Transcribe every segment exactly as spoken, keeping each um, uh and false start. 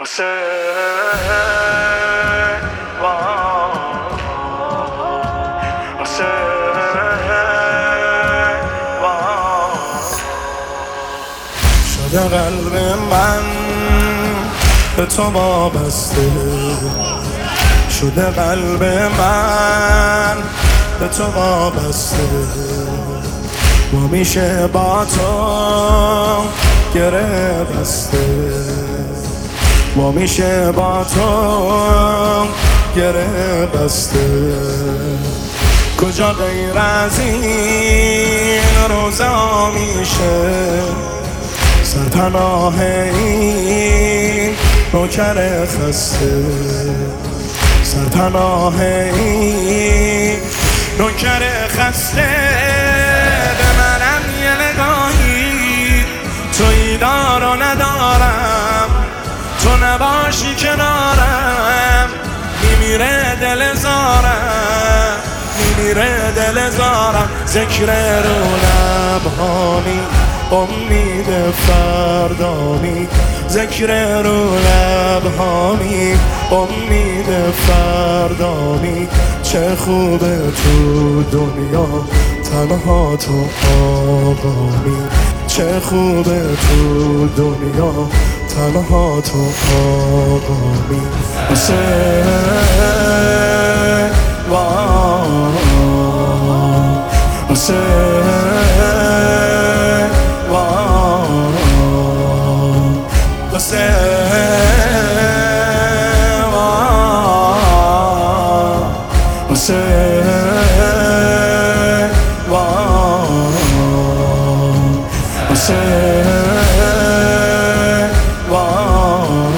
شده قلب من به تو وابسته، شده قلب من به تو وابسته، و میشه با تو گره بسته، و میشه با تو گره بسته. کجا غیر از این روزا میشه سرپناه این نوکر خسته، سرپناه این نوکر خسته. به منم یه نگاهی تویی دار و ندارم، تو نباشی کنارم میمیره دل زارم، میمیره دل زارم. ذکر رو لبهانی امید فردانی، ذکر رو لبهانی امید فردانی. چه خوبه تو دنیا تنها تو آقایی، چه خوبه تو دنیا تنها تو آقایی. حسین وای حسین وای حسین وای حسین وای حسین وای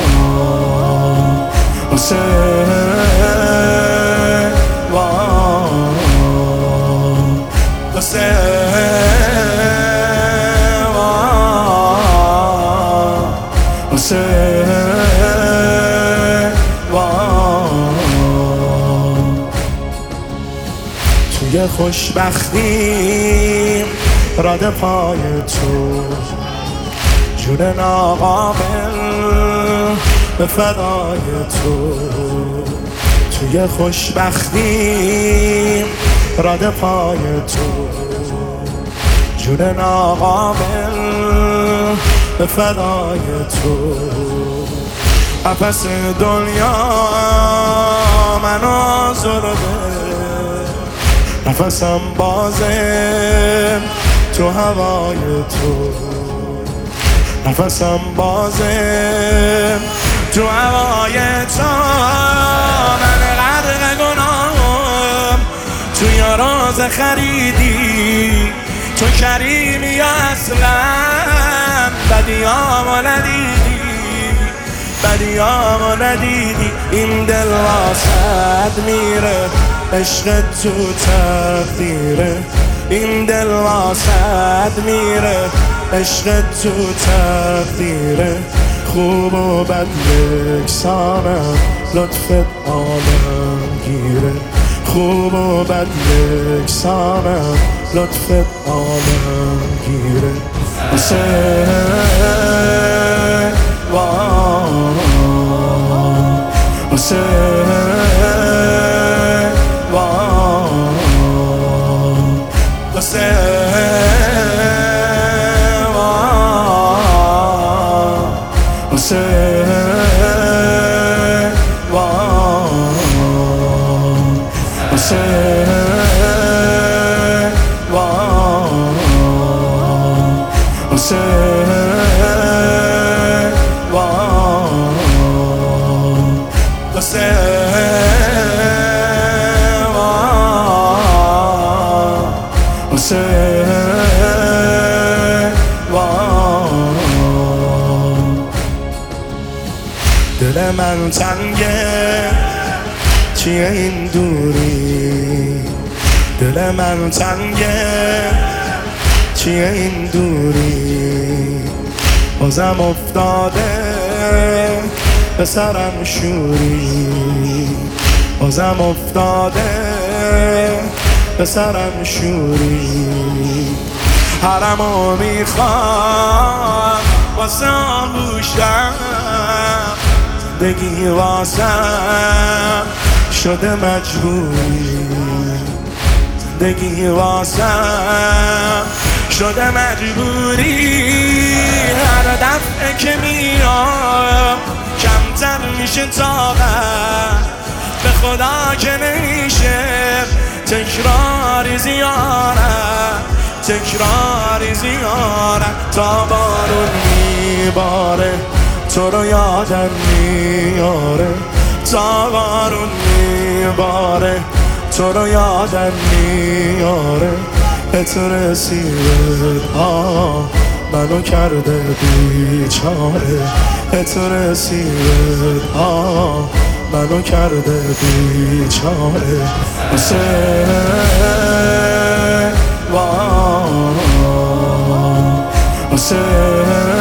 حسین وای حسین توی خوشبختی راد پای تو، جون ناقابل به فدای تو. توی خوشبختی راد پای تو، جون ناقابل به فدای تو. قفس دنیا منو آزرده، نفسم بازه تو هوای تو، نفسم بازه تو هوای تو. من غرق گناهم توی راز خریدی، تو کریمی یا اصلا بدیامو ندیدی، بدیامو ندیدی. این دل واسد میره عشق تو تقدیره، این دل واسد میره عشق تو تقدیره. خوب و بد یکسانم لطفت عالمگیره، خوب و بد یکسانم لطفت عالمگیره. حسین وای حسین وای حسین وای حسین وای حسین وای حسین وای حسین دل من تنگه چیه این دوری، دل من تنگه چیه این دوری. بازم افتاده به سرم شوری، بازم افتاده به سرم شوری. حرمو میخوام واسه آغوشم، زندگی واسم شده مجبوری، زندگی واسم شده مجبوری. هر دفعه که میام کمتر میشه طاقت، به خدا که نمیشه تکراری زیارت، تکراری زیارت. تا بارون میباره تو رو یادم میاره، تا بارون میباره تو رو یادم میاره. اتر رسیدت ها منو کرده بیچاره، اتر رسیدت ها منو کرده بیچاره. حسین وای حسین